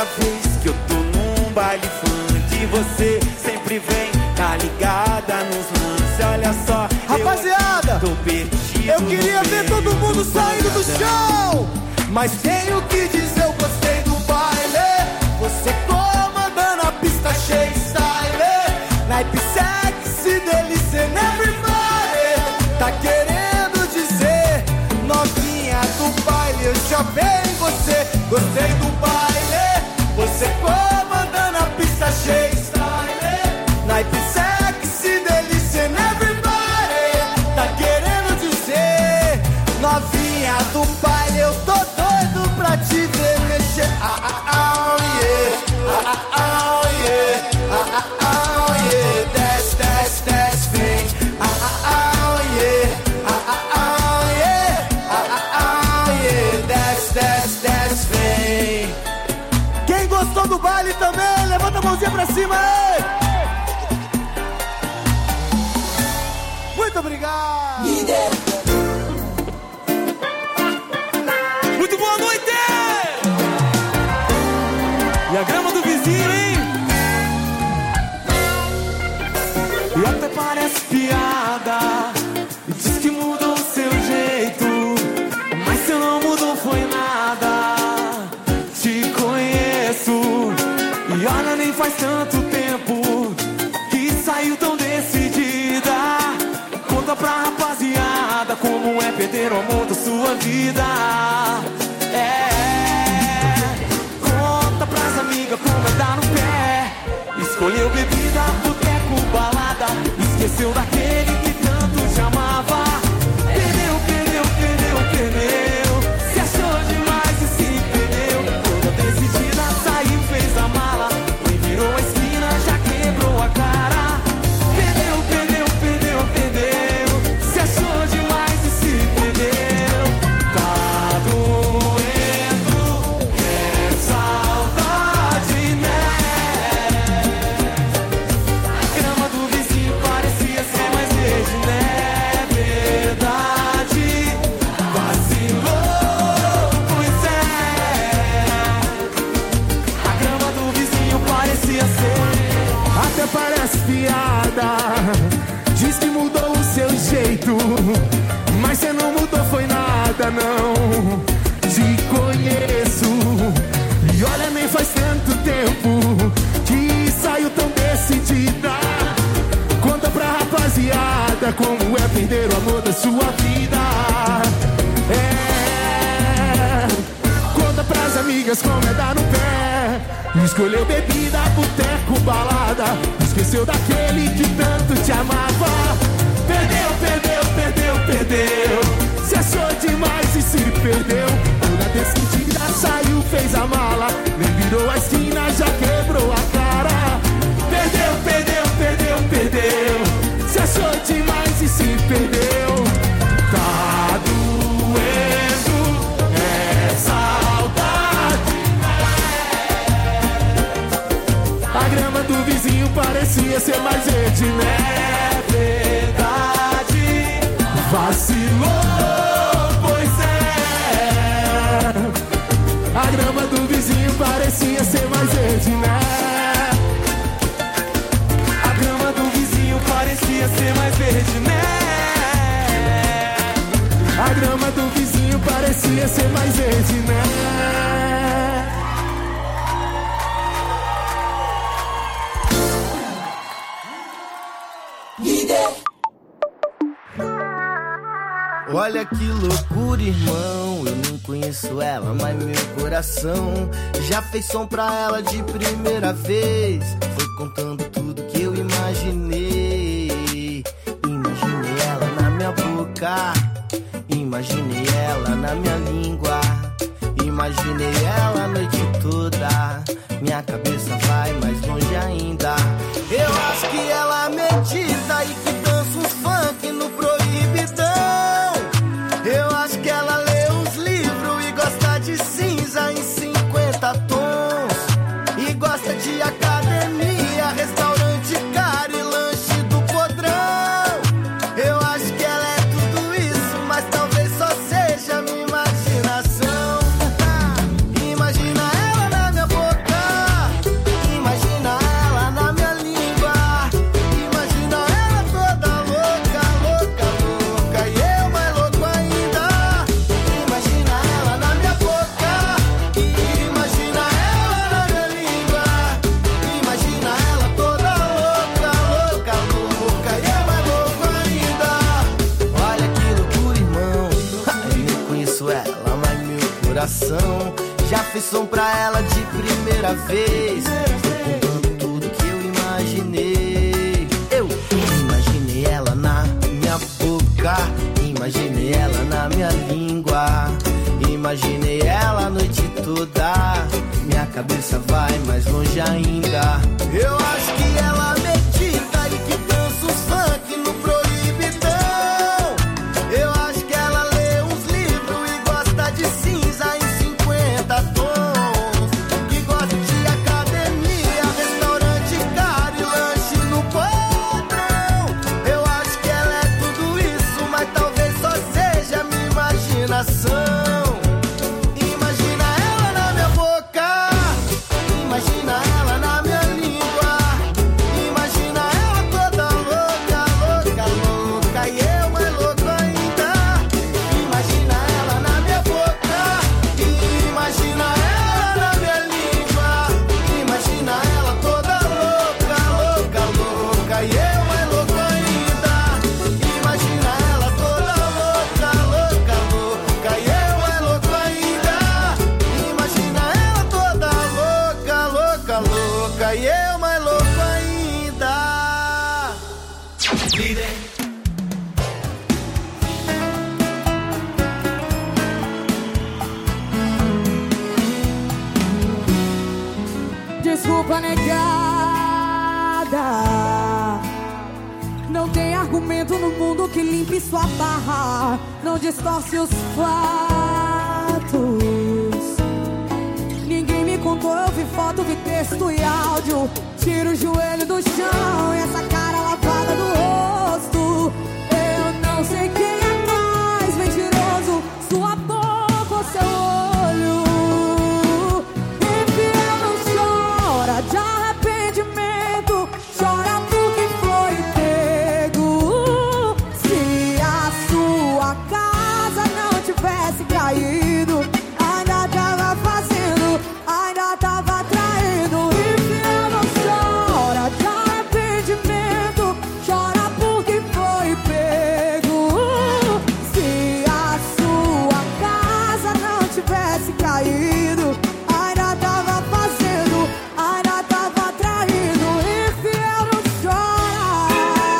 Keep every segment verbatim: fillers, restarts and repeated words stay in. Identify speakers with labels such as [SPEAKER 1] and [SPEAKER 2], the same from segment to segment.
[SPEAKER 1] primeira vez que eu tô num baile funk. Você sempre vem, tá ligada nos lances. Olha só,
[SPEAKER 2] rapaziada,
[SPEAKER 1] eu, tô perdido,
[SPEAKER 2] eu queria ver todo mundo saindo do chão, mas tenho que dizer, eu gostei do baile. Você comandando a pista cheia style, naipe sexy, delícia and everybody. Tá querendo dizer, novinha do baile, eu já vejo você. Gostei do baile, você comandando a pista cheia style, naipe sexy, delícia and everybody. Tá querendo dizer, novinha do baile, eu tô doido pra te ver mexer. Ah, ah, ah, yeah. Ah, ah, ah, yeah. Ah, ah, ah, yeah. Desce, desce, desce, vem. Ah, ah, ah, yeah. Ah, ah, ah, yeah. Ah, ah, ah, yeah. Desce, desce, desce, vem. Quem gostou do baile também, levanta a mãozinha pra cima, ei! Muito obrigado!
[SPEAKER 1] Muito boa noite! E a grama do vizinho, hein? E até parece piada, e diz que mudou o seu jeito, mas se não mudou foi nada. Te conheço, e olha, nem faz tanto tempo que saiu tão decidida. Conta pra rapaziada como é perder o amor da sua vida. É, conta pras amigas como é dar no pé. Escolheu bebida, boteco, balada, esqueceu daquele que tanto te amava. Perdeu, perdeu, perdeu, perdeu, se achou demais e se perdeu. Toda decidida saiu, fez a mala, e virou a esquina, já quebrou a cara. Perdeu, perdeu, perdeu, perdeu, se achou demais e se perdeu. Tá doendo, é saudade, né? A grama do vizinho parecia ser mais verde, né? Verdade, vacilou, pois é. A grama do vizinho parecia ser.
[SPEAKER 2] Até parece piada, diz que mudou o seu jeito, mas você não mudou foi nada, não. Te conheço, e olha, nem faz tanto tempo que saiu tão decidida. Conta pra rapaziada como é perder o amor da sua vida. É, conta pras amigas como é dar no pé. Escolheu bebida, boteco, balada, esqueceu daquele que tanto te amava. Perdeu, perdeu, perdeu, perdeu, se achou demais e se perdeu. Toda decidida saiu, fez a mala, nem virou a esquina, já quebrou a cara. Perdeu, perdeu, perdeu, perdeu, se achou demais e se perdeu. Tá doendo, é saudade. A grama do vizinho parecia ser mais verde, né? Verdade, vacilou, pois é. A grama do vizinho parecia ser mais verde, né?
[SPEAKER 1] A grama do vizinho parecia ser mais verde, né?
[SPEAKER 2] A grama do vizinho parecia ser mais verde, né?
[SPEAKER 3] Olha que loucura, irmão, eu não conheço ela, mas meu coração já fez som pra ela de primeira vez. Foi contando tudo que eu imaginei. Imaginei ela na minha boca, imaginei ela na minha língua, imaginei ela a noite toda. Minha cabeça vai mais longe ainda. Eu acho que ela medita e que dança uns funk no proibidão. Eu acho que ela lê uns livros e gosta de cinza em cinquenta tons. E gosta de academia, restaurante caro e lanche do podrão. Eu acho que ela é tudo isso, mas talvez só seja minha imaginação. Imagina coração. Já fez som pra ela de primeira vez. Foi contando tudo que eu imaginei. Eu imaginei ela na minha boca, imaginei ela na minha língua, imaginei ela a noite toda. Minha cabeça vai mais longe ainda. Eu acho que ela medita e que dança os funk no proibidão. Eu acho que ela lê uns livros e gosta de cinza em cinquenta tons. Que gosta de academia, restaurante caro e lanche no padrão. Eu acho que ela é tudo isso, mas talvez só seja minha imaginação. Imagina ela na minha língua, imagina ela toda louca, louca, louca, e eu mais louco ainda. Imagina ela na minha boca, imagina ela na minha língua, imagina ela toda louca, louca, louca, e eu mais louco ainda. Imagina ela toda louca, louca, louca, e eu mais louco ainda. Imagina ela toda louca, louca, louca, e eu mais louco ainda.
[SPEAKER 4] Desculpa, negada, não tem argumento no mundo que limpe sua barra. Não distorce os fatos. Ninguém me contou, eu vi foto, vi texto e áudio. Tira o joelho do chão e essa cara lavada do rosto. Eu não sei quem é mais mentiroso, sua boca ou seu olho. Infiel não chora de arrependimento, chora porque foi pego. Se a sua casa não tivesse caído, ainda tava fazendo, ainda tava traindo. Infiel não chora de arrependimento, chora porque foi pego. Se a sua casa não tivesse caído, ainda tava fazendo, ainda tava traindo. Infiel não chora.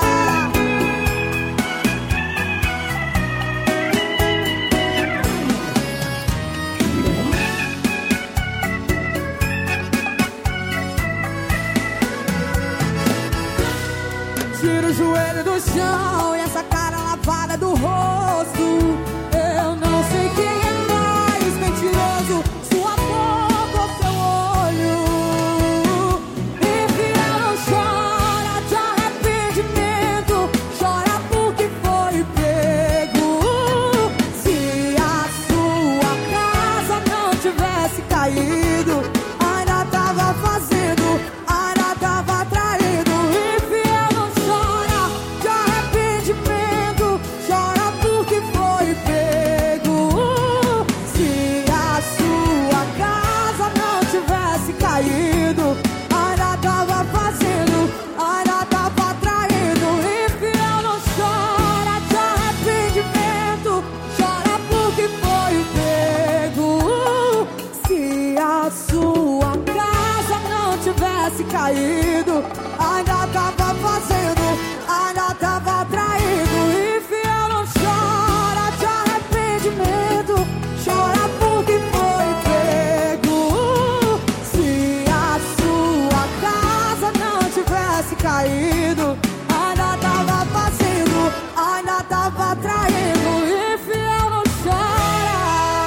[SPEAKER 4] Tira o joelho do chão e essa cara lavada do rosto. Eu não sei quem é mais mentiroso, sua boca ou seu olho. Infiel não chora de arrependimento, chora porque foi pego. Se a sua casa não tivesse caído, ainda tava fazendo, ainda tava traindo. Infiel não chora de arrependimento, chora porque foi pego. Se a sua casa não tivesse caído, ainda tava fazendo, ainda tava traindo. Infiel não chora de arrependimento, chora porque foi pego. Se a sua casa não tivesse caído, ainda tava fazendo, ainda tava traindo. Infiel não chora de arrependimento, chora porque foi pego. Se a sua casa não tivesse caído, ainda tava fazendo, ainda tava traindo. Infiel não chora.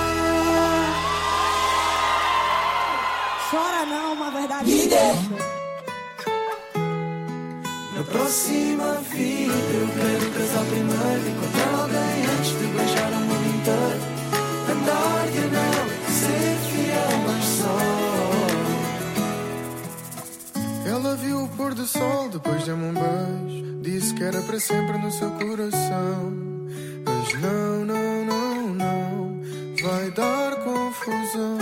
[SPEAKER 4] Chora não, uma verdade.
[SPEAKER 1] Na próxima vida eu quero casar primeiro, encontrar alguém antes de beijar o mundo inteiro. Andar de anel, ser fiel, mas só.
[SPEAKER 5] Ela viu o pôr do sol, depois deu-me um beijo. Disse que era para sempre no seu coração. Mas não, não, não, não, vai dar confusão.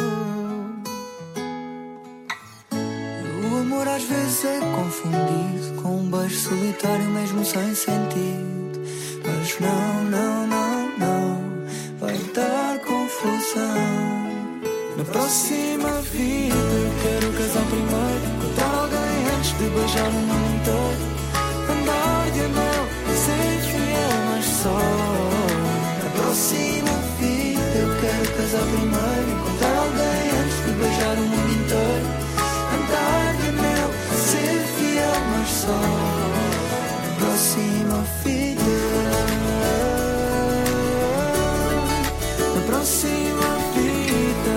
[SPEAKER 6] O amor às vezes é confundido com um beijo solitário mesmo sem sentido. Mas não, não, não, não, vai dar confusão. Na próxima vida eu quero casar primeiro, encontrar alguém antes de beijar o mundo inteiro, andar de anel e ser fiel, mas só. Na próxima vida eu quero casar primeiro, encontrar alguém antes de beijar o mundo inteiro, andar de anel e ser fiel, mas só. Na próxima vida, na próxima vida.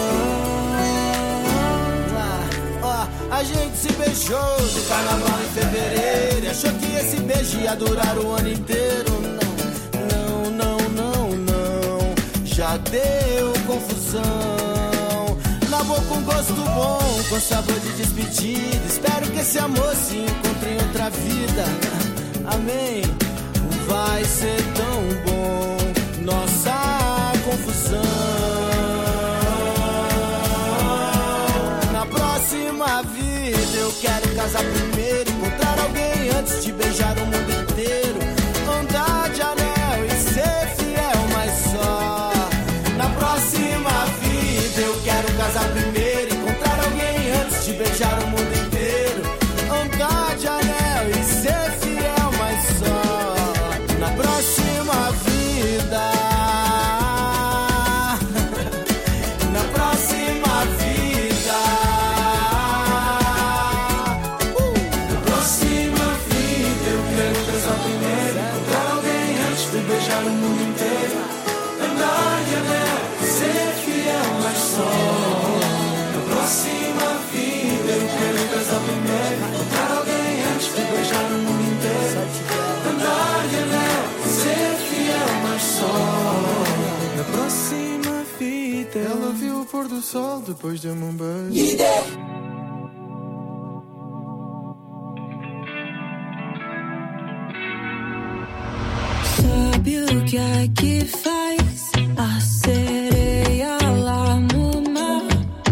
[SPEAKER 3] Ó, a gente se beijou no carnaval em fevereiro e achou que esse beijo ia durar o ano inteiro. Não, não, não, não, não, já deu confusão. Na boca um gosto bom, com sabor de despedida. Espero que esse amor se encontre em outra vida. Amém, vai ser tão bom nossa confusão. Na próxima vida eu quero casar primeiro, encontrar alguém antes de beijar o mundo inteiro, andar de anel e ser fiel, mas só. Na próxima vida eu quero casar primeiro, encontrar alguém antes de beijar o mundo inteiro, andar de anel e ser fiel, mas só. Na próxima vida, na próxima vida, uh! Na próxima vida eu quero casar primeiro, encontrar alguém antes de beijar o mundo inteiro, andar de anel, ser fiel, mas só. Na próxima vida eu quero casar primeiro, encontrar alguém antes de beijar o mundo inteiro, andar de anel, ser fiel, mas só.
[SPEAKER 6] Na próxima vida
[SPEAKER 5] Ela viu o pôr do sol depois de um beijo.
[SPEAKER 7] Sabe o que é que faz a sereia lá no mar?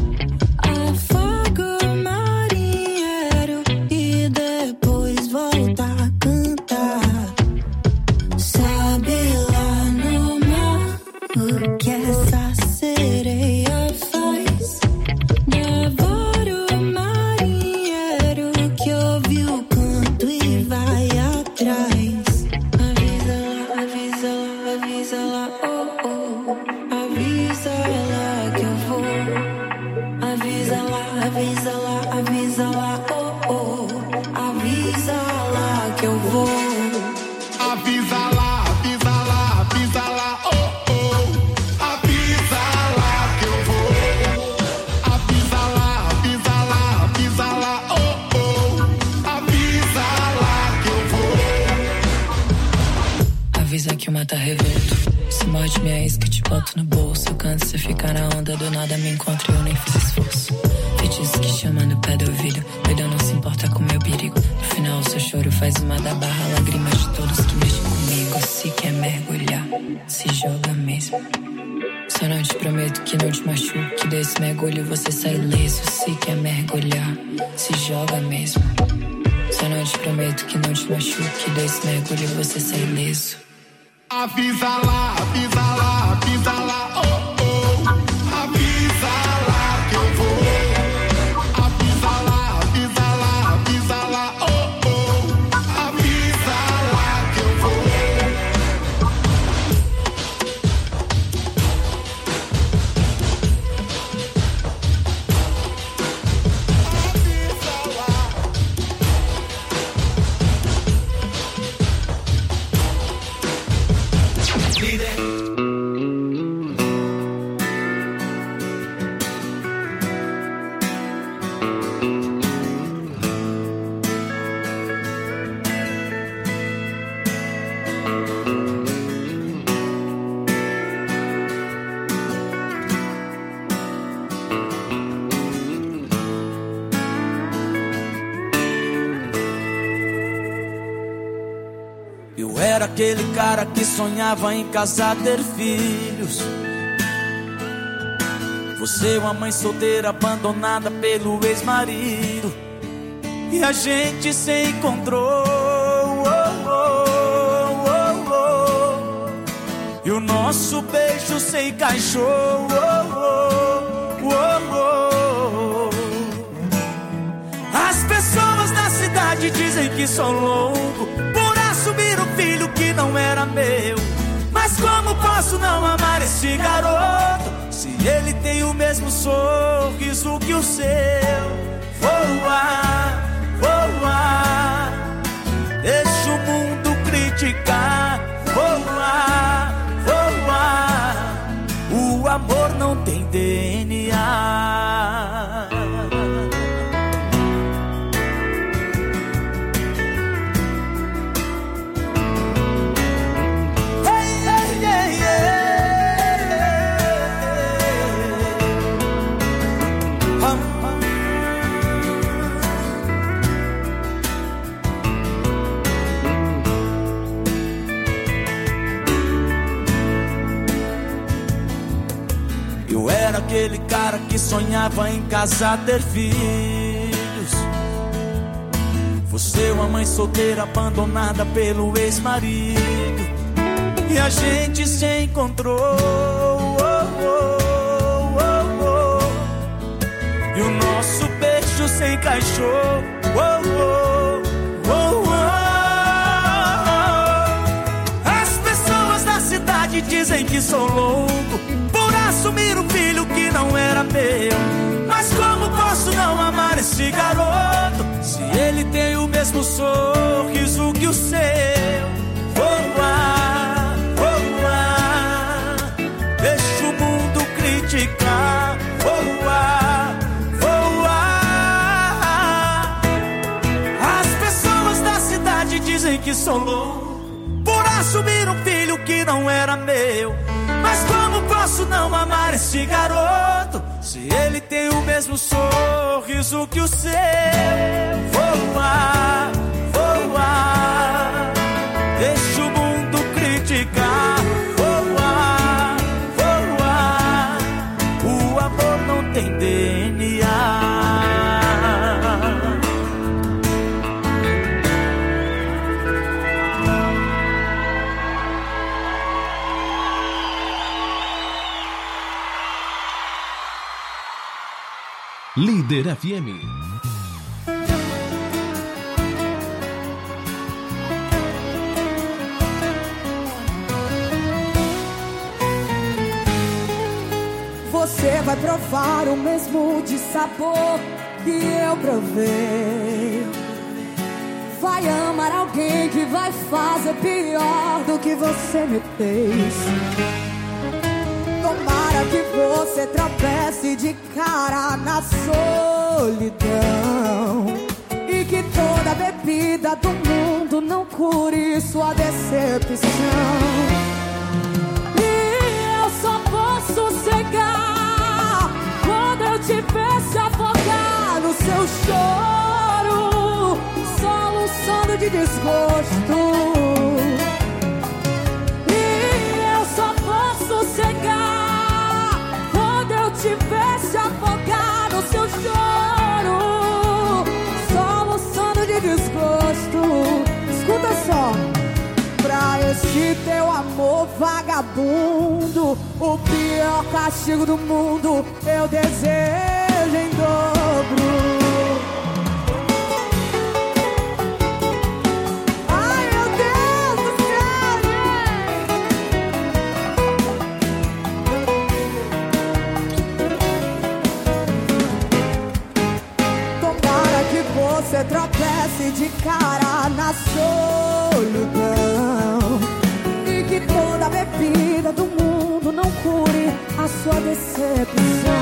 [SPEAKER 7] Afoga o marinheiro e depois volta a cantar. Sabe lá no mar o que essa sereia faz? Devora o marinheiro que ouve o canto e vai atrás. Avisa lá, avisa lá, oh oh. Avisa lá que eu vou. Avisa lá, avisa lá, avisa lá, oh oh. Avisa lá que eu vou.
[SPEAKER 8] Avisa lá, avisa lá, avisa lá, oh oh. Avisa lá que eu vou. Avisa lá, avisa lá, avisa lá, oh oh. Avisa lá que eu vou.
[SPEAKER 7] Avisa que o mar tá revolto. Se morde minha isca, te boto no bolso. Eu canto, você fica na onda, do nada me encontro e eu nem fiz esforço. Feitiço que chama no pé do ouvido. Doidão não se importa com meu perigo. No final, seu choro faz uma da barra. Lágrimas de todos que mexem comigo. Se quer mergulhar, se joga mesmo. Só não te prometo que não te machuco, que desse mergulho você sai ileso. Se quer mergulhar, se joga mesmo. Só não te prometo que não te machuco, que desse mergulho você sai ileso.
[SPEAKER 8] Avisa lá, avisa lá, avisa lá, oh oh. Avisa lá que eu vou. Avisa lá, avisa lá, avisa lá, oh oh. Avisa lá que eu vou.
[SPEAKER 1] Eu era aquele cara que sonhava em casar, ter filhos. Você, uma mãe solteira abandonada pelo ex-marido. E a gente se encontrou, oh, oh, oh, oh. E o nosso beijo se encaixou, oh, oh, que sou louco por assumir um filho que não era meu. Mas como posso não amar esse garoto se ele tem o mesmo sorriso que o seu? Voar, voar, deixa o mundo criticar. Voar, voar, o amor não tem D N A. Eu era aquele cara que sonhava em casar, ter filhos. Você uma mãe solteira abandonada pelo ex-marido. E a gente se encontrou, oh, oh, oh, oh. E o nosso beijo se encaixou, oh, oh, oh, oh. As pessoas da cidade dizem que sou louco por assumir um filho que não era meu. Mas como posso não amar esse garoto se ele tem o mesmo sorriso que o seu? Voar, voar, deixa o mundo criticar. Voar, voar. As pessoas da cidade dizem que sou louco por assumir um filho que não era meu. Mas como posso não amar esse garoto se ele tem o mesmo sorriso que o seu? Voar, voar, deixa o mundo criticar. Voar, voar, o amor não tem D N A.
[SPEAKER 9] Líder F M.
[SPEAKER 4] Você vai provar o mesmo de sabor que eu provei. Vai amar alguém que vai fazer pior do que você me fez. Tomara que você tropece de cara na solidão e que toda bebida do mundo não cure sua decepção. E eu só posso sossegar quando eu te ver se afogar no seu choro, soluçando de desgosto. E eu só posso sossegar te ver se afogar no seu choro, soluçando de desgosto. Escuta só. Pra esse teu amor vagabundo, o pior castigo do mundo eu desejo em dobro. Você tropece de cara na solidão e que toda bebida do mundo não cure a sua decepção.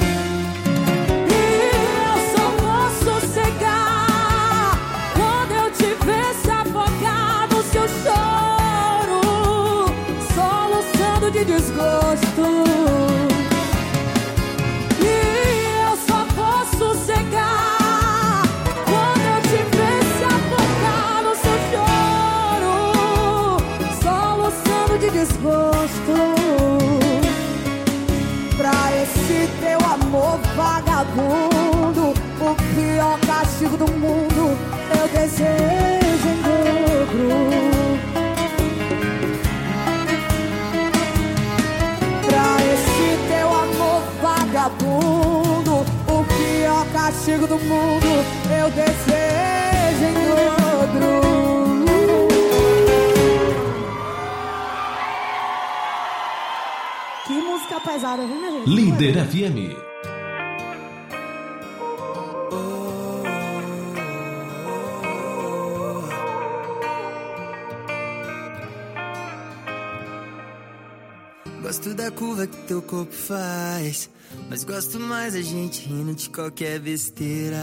[SPEAKER 4] E eu só posso sossegar quando eu te ver se afogar no seu choro, soluçando de desgosto. E eu só posso sossegar de desgosto. Pra esse teu amor vagabundo, o pior castigo do mundo eu desejo em dobro. Pra esse teu amor vagabundo, o pior castigo do mundo eu desejo em dobro. negro. Que música pesada, viu, minha gente?
[SPEAKER 9] Líder F M.
[SPEAKER 6] Gosto da curva que teu corpo faz, mas gosto mais a gente rindo de qualquer besteira.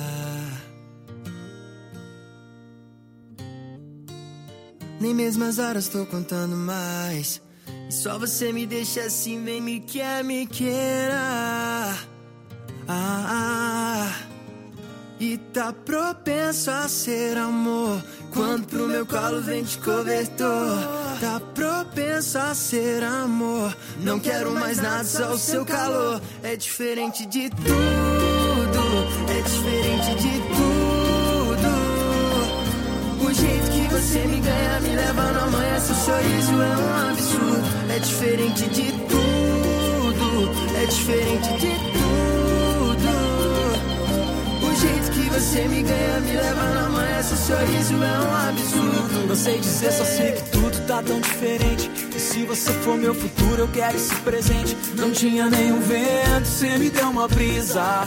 [SPEAKER 6] Nem mesmo as horas tô contando mais, e só você me deixa assim, vem me quer, me queira. Ah, ah, e tá propenso a ser amor, quando pro meu colo vem de cobertor. Tá propenso a ser amor, não quero mais nada, só o seu calor. É diferente de tudo, é diferente de tudo. O jeito que você me ganha, me leva na manhã, seu sorriso é um absurdo. É diferente de tudo, é diferente de tudo. O jeito que você me ganha, me leva na manhã, seu sorriso é um absurdo.
[SPEAKER 1] Não sei dizer, só sei que tudo tá tão diferente. E se você for meu futuro, eu quero esse presente. Não tinha nenhum vento, cê me deu uma brisa.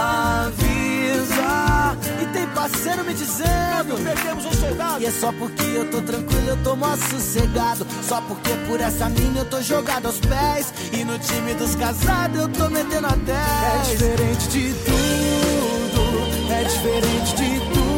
[SPEAKER 1] Avisa. E tem parceiro me dizendo, perdemos um soldado.
[SPEAKER 3] E é só porque eu tô tranquilo, eu tô mó sossegado. Só porque por essa mina eu tô jogado aos pés. E no time dos casados eu tô metendo a dez.
[SPEAKER 1] É diferente de tudo, é diferente de tudo.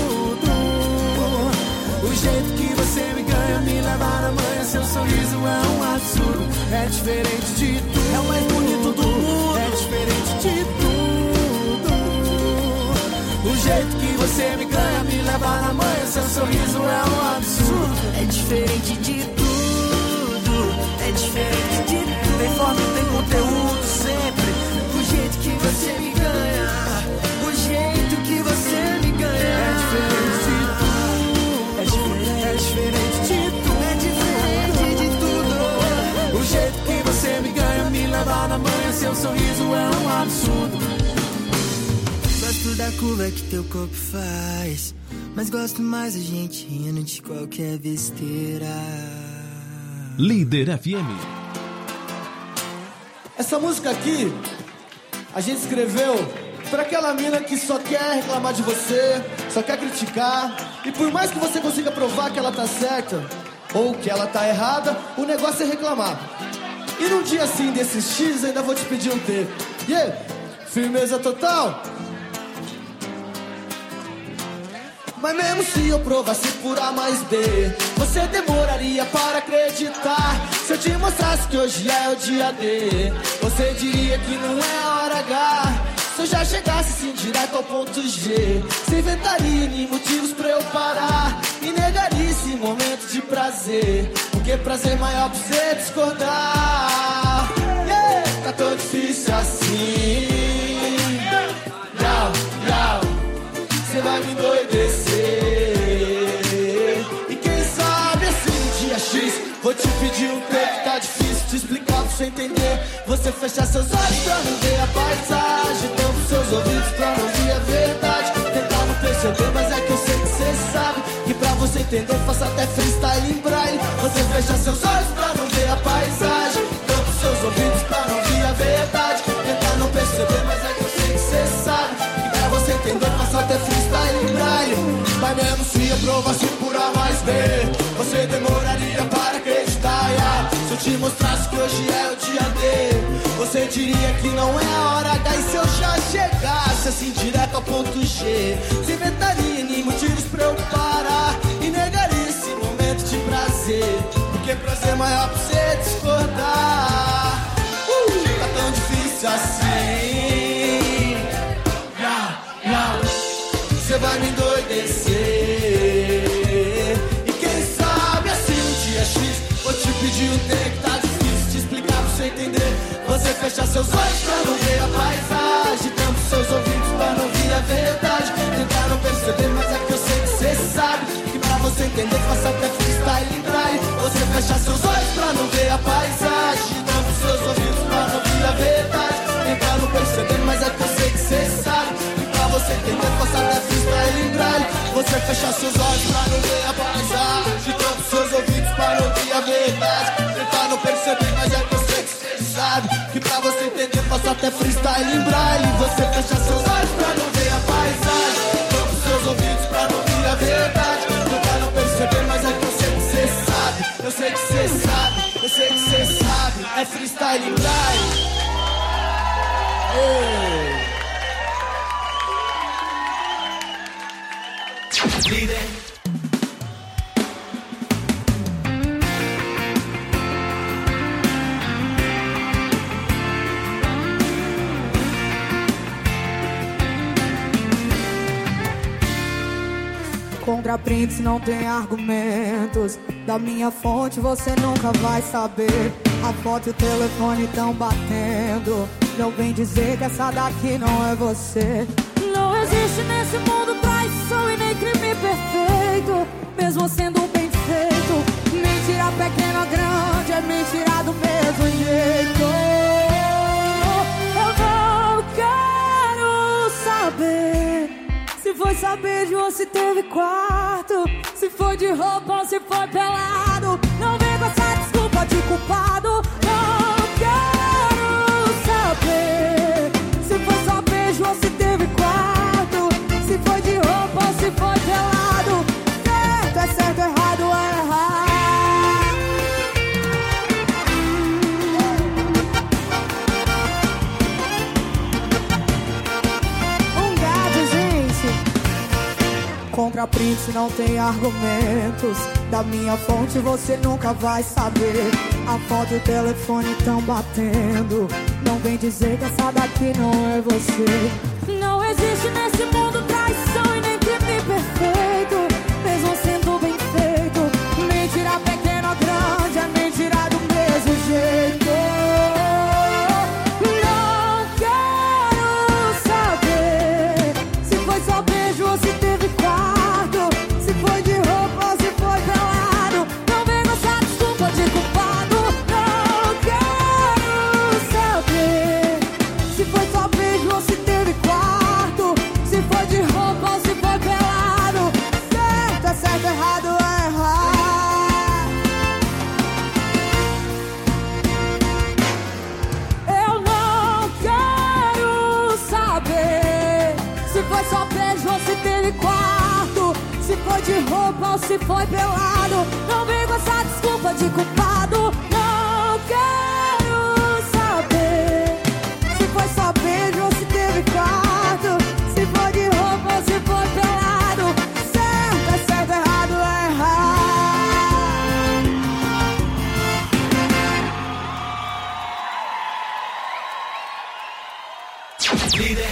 [SPEAKER 1] O jeito que você me ganha, me leva na manhã, seu sorriso é um absurdo. É diferente de tudo, é o mais bonito do mundo. É diferente de tudo. O jeito que você me ganha, me leva na manhã, seu sorriso é um absurdo.
[SPEAKER 6] É diferente de tudo, é diferente de tudo.
[SPEAKER 1] Tem forma e tem conteúdo sempre.
[SPEAKER 6] O jeito que você me ganha, o jeito que você me ganha.
[SPEAKER 1] É diferente de tudo, é diferente, é diferente de tudo.
[SPEAKER 6] É diferente de tudo.
[SPEAKER 1] O jeito que você me ganha, me leva na manhã, seu sorriso é um absurdo.
[SPEAKER 6] Gosto da curva que teu corpo faz, mas gosto mais a gente rindo de qualquer besteira.
[SPEAKER 9] Líder F M.
[SPEAKER 2] Essa música aqui a gente escreveu pra aquela mina que só quer reclamar de você, só quer criticar. E por mais que você consiga provar que ela tá certa ou que ela tá errada, o negócio é reclamar. E num dia assim desses X ainda vou te pedir um T. Yeah, firmeza total. Mas mesmo se eu provasse por A mais B, você demoraria para acreditar. Se eu te mostrasse que hoje é o dia D, você diria que não é a hora H. Se eu já chegasse assim direto ao ponto G, você inventaria N motivos pra eu parar e negaria esse momento de prazer, porque prazer maior pra você discordar. Yeah, tá tão difícil assim. Não, não, você vai me endoidecer. E quem sabe assim no dia X vou te pedir um tempo que tá difícil te explicar pra você entender. Você fecha seus olhos pra não ver a paisagem, tampa os seus ouvidos pra não ouvir a verdade. Tentar não perceber, mas é que eu sei que você sabe que pra você entender faço até freestyle em braille. Você fecha seus olhos pra não ver a paisagem, tampa os seus ouvidos pra não ouvir a verdade. Tentar não perceber, mas é que eu sei que você sabe que pra você entender faço até freestyle em braille. Mas mesmo se eu provasse por A mais B, você demoraria para acreditar. Yeah. Se eu te mostrasse que hoje é o dia D, você diria que não é a hora H. E se eu já chegasse assim direto ao ponto G, você inventaria N motivos pra eu parar e negaria esse momento de prazer, porque prazer maior pra você discordar. uh, Tá tão difícil assim. Não, não, você vai me endoidecer. E quem sabe assim um dia X vou te pedir um tempo que tá difícil te explicar pra você entender. Você fecha seus olhos pra não ver a paisagem, tampa os seus ouvidos pra não ouvir a verdade. Tentar não perceber, mas é que eu sei que você sabe que pra você entender faça até freestyle em braille. Você fecha seus olhos pra não ver a paisagem, tampa os seus ouvidos pra não ouvir a verdade. Tentar não perceber, mas é que eu sei que você sabe que pra você entender faça até freestyle em braille. Você você fechar seus olhos pra não ver a paisagem, todos seus ouvidos pra não ouvir a verdade. Tentar não perceber, mas é que eu sei que você sabe que pra você entender faço até freestyle em braille. Você fecha seus olhos pra não ver a paisagem, todos seus ouvidos pra não ouvir a verdade. Tentar não perceber, mas é que eu sei que você sabe. Eu sei que você sabe, eu sei que você sabe. É freestyle em braille. Ei.
[SPEAKER 1] Líder.
[SPEAKER 4] Contra prints não tem argumentos. Da minha fonte você nunca vai saber. A foto e o telefone tão batendo. Não vem dizer que essa daqui não é você. Não existe nesse mundo traição e nem crime perfeito, mesmo sendo bem feito. Mentira pequena ou grande é mentira do mesmo jeito. Eu não quero saber se foi saber de ou se teve quarto, se foi de roupa ou se foi pelado. Não vem com essa desculpa de culpado. Não quero saber se foi só beijo ou se teve quarto, se foi de roupa ou se foi pelado. Certo é certo, errado é errado. Um gato, gente. Contra prints não tem argumentos. Da minha fonte você nunca vai saber. A foto e o telefone tão batendo. Não vem dizer que essa daqui não é você. Não existe nesse mundo traição e nem crime perfeito, mesmo sendo bem feito. Mentira pequena ou grande é mentira do mesmo jeito. Não quero saber se foi só beijo ou se teve quarto, se foi de roupa ou se foi pelado. Não vem com essa desculpa de culpado. Não quero saber se foi só beijo ou se teve quarto, se foi de roupa ou se foi pelado. Certo é certo, errado é errado. Eu não quero saber se foi só beijo ou se teve quarto, se foi de roupa ou se foi pelado. Não vem com essa desculpa de culpado. Não quero saber se foi só beijo ou se teve quarto, se foi de roupa ou se foi pelado. Certo é certo, errado é errado.
[SPEAKER 1] Líder.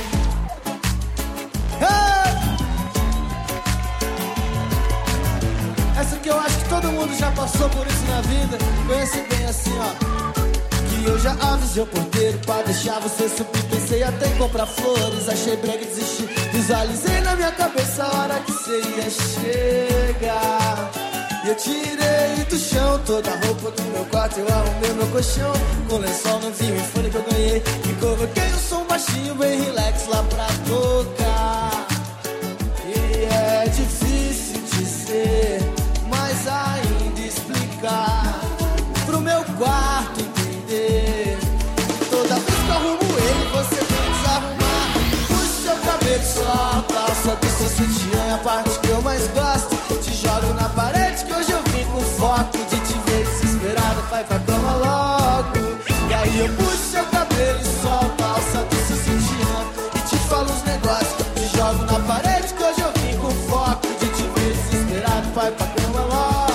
[SPEAKER 2] Essa que eu acho que todo mundo já passou por isso na vida. Conhece bem assim, ó. Que eu já avisei o porteiro pra deixar você subir. Pensei até em comprar flores, achei brega e desisti. Visualizei na minha cabeça a hora que você ia chegar. E eu tirei do chão toda a roupa do meu quarto. Eu arrumei meu colchão com lençol no vinho e folha que eu ganhei. E coloquei o som baixinho bem relax lá pra tocar. E é difícil dizer, mas ainda explicar pro meu quarto entender. Toda vez que eu arrumo ele, você vem desarrumar. Puxa seu cabelo, solta, só que seu sutiã é a parte que eu mais gosto. Te jogo na parede que hoje eu vim com foco de te ver desesperado. Vai pra cama logo. E aí eu puxo seu cabelo e solta, alça do seu sutiã e te falo uns negócios. Te jogo na parede que hoje eu vim com foco de te ver desesperado. Vai pra cama logo.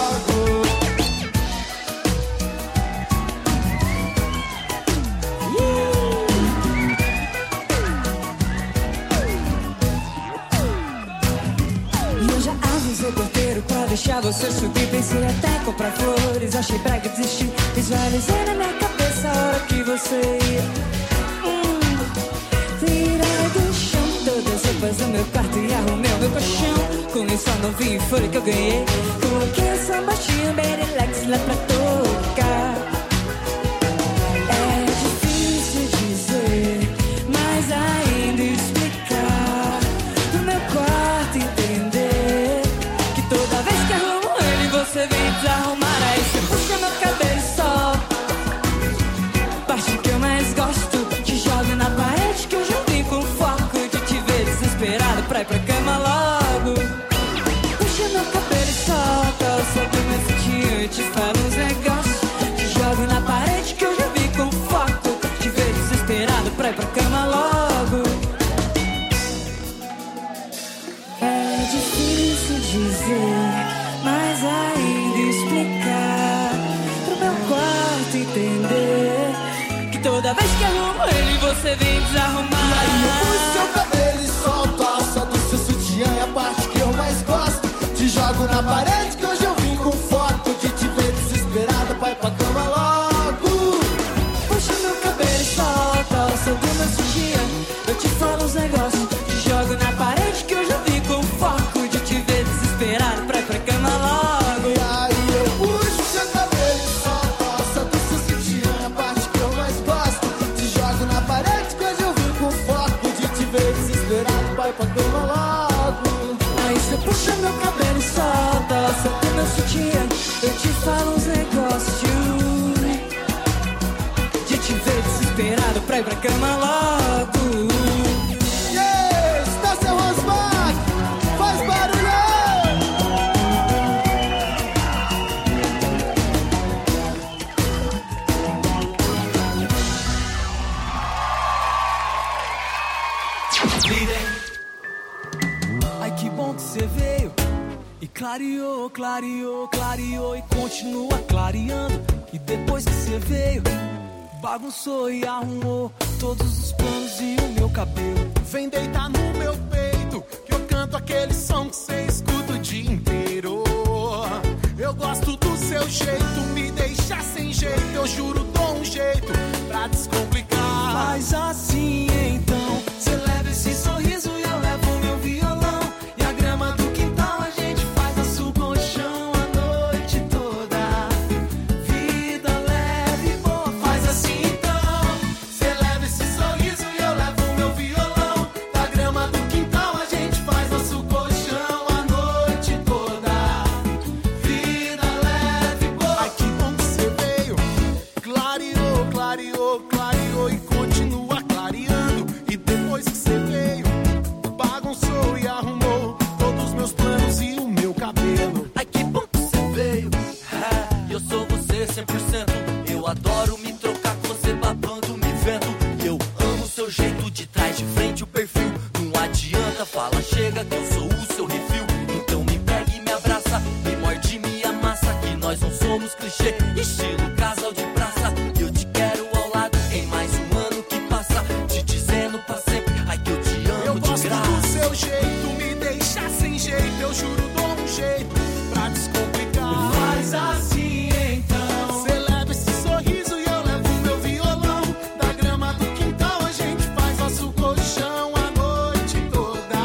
[SPEAKER 7] E eu já avisei o porteiro pra deixar você subir. Pensei até em comprar flores, achei brega e desisti. Visualizei na minha cabeça a hora que você ia hum. Tirei do chão todas as roupas do meu quarto e arrumei o meu colchão com lençol novinho e folha que eu ganhei. Coloquei o som baixinho, bem relax lá pra tocar. É difícil dizer, mas ainda explicar pro meu quarto entender.
[SPEAKER 6] eu te falo uns negócios. Te jogo na parede que eu já vi com foco. Te vejo desesperado pra ir pra cama logo. É difícil dizer, mas ainda explicar pro meu quarto entender que toda vez que arrumo ele você vem desarrumar.
[SPEAKER 2] E aí eu puxo seu cabelo e solto a alça do seu sutiã. É a parte que eu mais gosto. Te jogo na parede que hoje eu vim com foto. De te ver desesperada pra ir pra cama logo.
[SPEAKER 6] Puxa meu cabelo e solta a alça do meu sutiã. Eu te falo uns negócios. Te jogo na parede que eu já vi com foco. De te ver desesperado pra ir pra cama logo.
[SPEAKER 2] E aí eu puxo seu cabelo e solto a alça do seu sutiã. É a parte que eu mais gosto. Te jogo na parede que hoje eu vim com foco. De te ver desesperado pra ir pra cama logo.
[SPEAKER 6] Aí você puxa meu cabelo e solta a alça do meu sutiã. Eu te falo uns negócios. De te ver desesperado pra ir pra cama logo.
[SPEAKER 2] Yeah, está seu Rosmar, faz barulho!
[SPEAKER 1] Ai, que bom que você veio e clareou, clareou, clareou e continua clareando. E depois que você veio, bagunçou e arrumou todos os planos e o meu cabelo.
[SPEAKER 8] Vem deitar no meu peito, que eu canto aquele som que cê escuta o dia inteiro. Eu gosto do seu jeito, me deixa sem jeito. Eu juro, dou um jeito pra descomplicar.
[SPEAKER 1] Faz assim então, cê leva esse sorriso e eu levo meu violão. E a grama do quintal a gente faz nosso colchão a noite toda. Vida leve e boa, faz assim então.
[SPEAKER 8] Cê leva esse sorriso e eu levo meu violão. Da grama do quintal a gente faz nosso colchão a noite toda. Vida leve e boa.
[SPEAKER 1] Ai, que bom que
[SPEAKER 8] Cê veio, clareou, clareou, clareou e continua clareando. E depois que cê veio, bagunçou e arrumou todos os meus planos e o meu cabelo.
[SPEAKER 1] Ai, que bom que você veio. É, eu sou você cem por cento. Eu adoro me trocar com você babando, me vendo. Eu amo seu jeito de trás, de frente, o perfil. Não adianta, fala, chega que eu sou o seu refil. Então me pega e me abraça, me morde, me amassa. Que nós não somos clichê, estilo casal de praça. Eu te quero ao lado em mais um ano que passa. Te dizendo pra sempre, ai que eu te amo
[SPEAKER 8] Eu
[SPEAKER 1] de
[SPEAKER 8] gosto
[SPEAKER 1] graça.
[SPEAKER 8] do seu jeito, me deixa sem jeito. Eu juro, dou um jeito pra descomplicar.
[SPEAKER 1] Faz assim então.
[SPEAKER 8] Cê leva esse sorriso e eu levo meu violão. Da grama do quintal a gente faz nosso colchão a noite toda.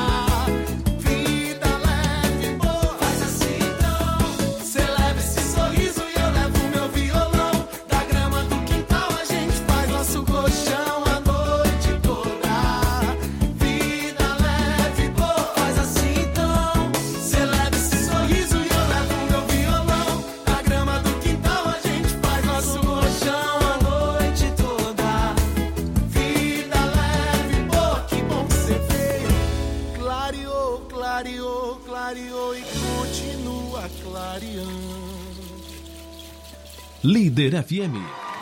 [SPEAKER 8] Vida leve e boa.
[SPEAKER 1] Faz assim então.
[SPEAKER 8] Cê leva esse sorriso e eu levo meu violão. Da grama do quintal a gente faz nosso colchão a noite toda. Vida leve e boa.
[SPEAKER 1] Faz assim então.
[SPEAKER 8] Cê leva esse sorriso e eu levo meu violão. Da grama do quintal a gente faz nosso colchão a noite toda. Vida leve e boa, que bom que cê veio. Clareou, clareou, clareou e continua clareando.
[SPEAKER 9] Líder F M.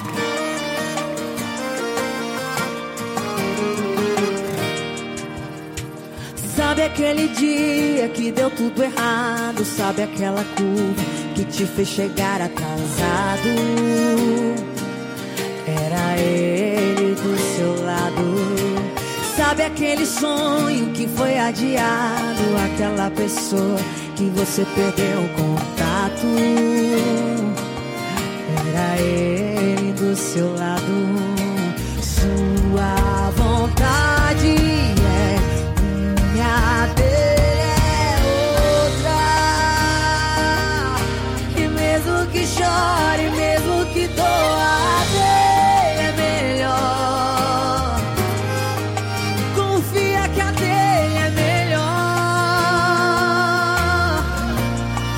[SPEAKER 4] Sabe aquele dia que deu tudo errado? Sabe aquela curva que te fez chegar atrasado? Era ele do seu lado. Sabe aquele sonho que foi adiado? Aquela pessoa que você perdeu o contato? Era ele do seu lado. Sua vontade é minha, dele é outra. E mesmo que chore, mesmo que doa, dele é melhor. Confia que a dele é melhor.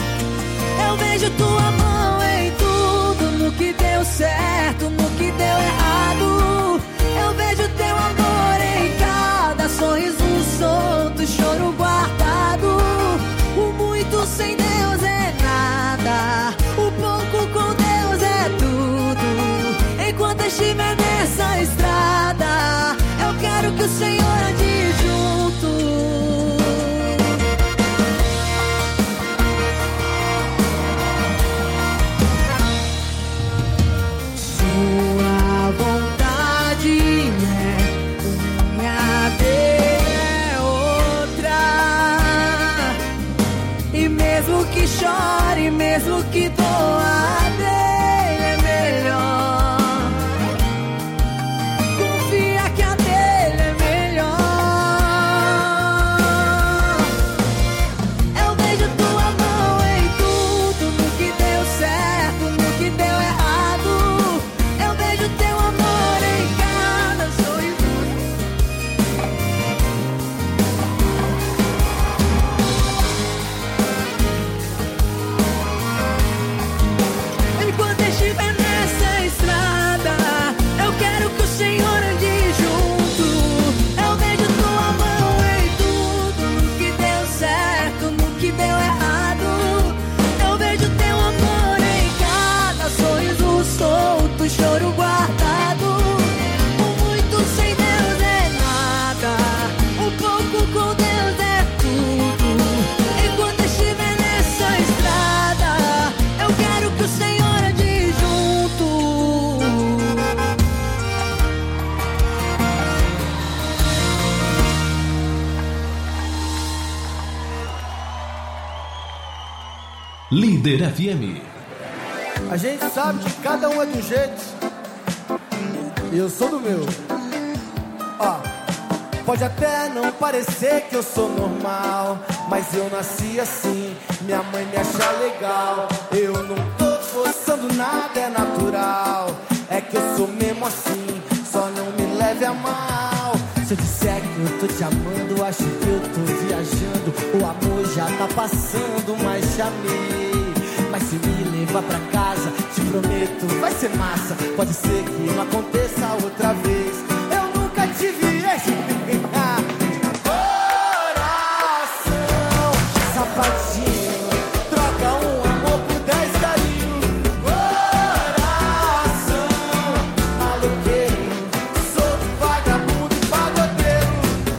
[SPEAKER 4] Eu vejo tua mão em tudo, no que deu certo, no que deu errado. quero que o Senhor ande junto. Sua vontade é minha, dele é outra. E mesmo que chore, mesmo que doa, dele é melhor. Confia que a dele é melhor. Eu vejo tua mão em tudo, no que deu certo, no que deu errado. Eu vejo teu amor em cada sorriso. Enquanto estiver nessa estrada, eu quero que o Senhor ande junto. Eu vejo tua mão em tudo, no que deu certo, no que deu errado. Eu vejo teu amor em cada sorriso solto, choro guardado. O muito sem Deus é nada, o pouco com Deus é tudo. Enquanto estiver nessa estrada, eu quero que o Senhor ande junto.
[SPEAKER 9] Líder F M.
[SPEAKER 3] A gente sabe que cada um é de um jeito, e eu sou do meu. Ó, pode até não parecer que eu sou normal, mas eu nasci assim, minha mãe me acha legal. Eu não tô forçando nada, é natural. É que eu sou mesmo assim, só não me leve a mal. Se eu disser que eu tô te amando, acho que eu tô viajando. O amor já tá passando, mas te amei. Mas se me levar pra casa, te prometo, vai ser massa. Pode ser que não aconteça outra vez. Eu nunca tive esse coração safadinho, troca um amor por dez carinho. Coração maloqueiro, sou vagabundo e pagodeiro.